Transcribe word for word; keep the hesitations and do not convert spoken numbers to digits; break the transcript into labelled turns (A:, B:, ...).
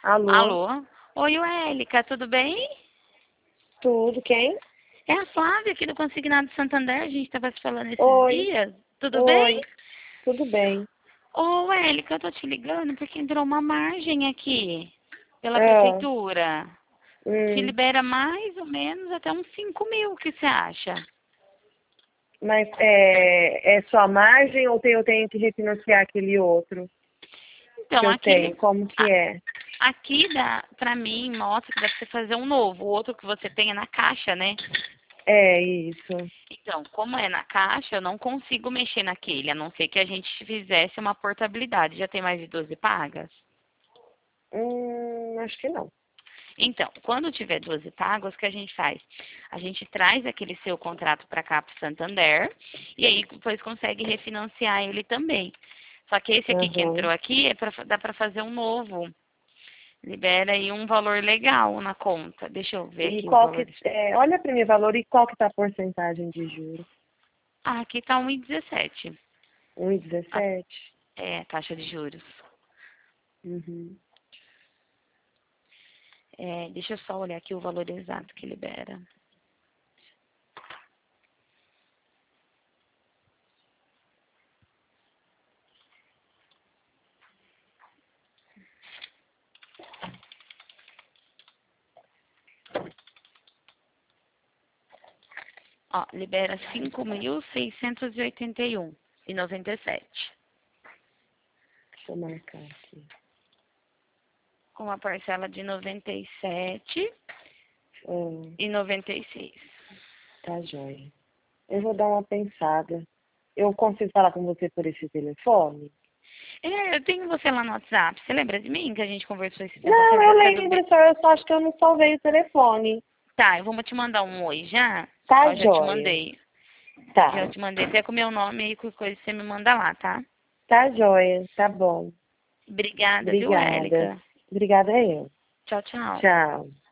A: Alô?
B: Alô? Oi, Wélica, tudo bem?
A: Tudo, quem?
B: É a Flávia aqui do Consignado Santander, a gente estava se falando esses
A: Oi,
B: dias. Tudo bem?
A: oi, tudo bem.
B: Ô, Wélica, eu tô te ligando porque entrou uma margem aqui pela
A: Ah,
B: prefeitura. Te
A: hum,
B: libera mais ou menos até uns cinco mil, o que você acha?
A: mas é, é só a margem ou tem, eu tenho que refinanciar aquele outro que
B: Então,
A: eu
B: aqui,
A: tenho?
B: li-
A: Como que
B: a-
A: é?
B: aqui dá, pra mim, mostra que dá pra você fazer um novo. O outro que você tem é na caixa, né?
A: É isso.
B: Então, como é na caixa, eu não consigo mexer naquele, a não ser que a gente fizesse uma portabilidade. Já tem mais de doze pagas?
A: Hum, acho que não.
B: Então, quando tiver doze pagas, o que a gente faz? A gente traz aquele seu contrato para cá para Santander e aí depois consegue refinanciar ele também. Só que esse aqui que
A: Uhum.
B: entrou aqui, é pra, dá para fazer um novo. Libera aí um valor legal na conta. Deixa eu ver
A: E
B: aqui o
A: qual
B: valor.
A: que, é, olha para o valor e qual que tá a porcentagem de juros?
B: Ah, aqui tá um e dezessete.
A: um e
B: A,
A: dezessete.
B: é, taxa de juros.
A: Uhum.
B: É, deixa eu só olhar aqui o valor exato que libera. Ó, libera cinco mil seiscentos e oitenta e um e noventa e sete.
A: Deixa eu marcar aqui.
B: Com uma parcela de noventa e sete
A: Ah,
B: e noventa e seis.
A: tá joia. Eu vou dar uma pensada. Eu consigo falar com você por esse telefone?
B: É, eu tenho você lá no WhatsApp. Você lembra de mim que a gente conversou esse tempo
A: Não,
B: atrás?
A: eu
B: Você é do B...
A: lembro, só eu só acho que eu não salvei o telefone.
B: Tá, eu vou te mandar um oi já.
A: Tá
B: Ó, já te
A: joia.
B: mandei. Já
A: Tá.
B: te mandei até com o meu nome e com coisa você me manda lá, tá?
A: Tá joia. Tá bom.
B: Obrigada, viu,
A: Obrigada.
B: Érica?
A: Obrigada a eu.
B: Tchau, tchau.
A: Tchau.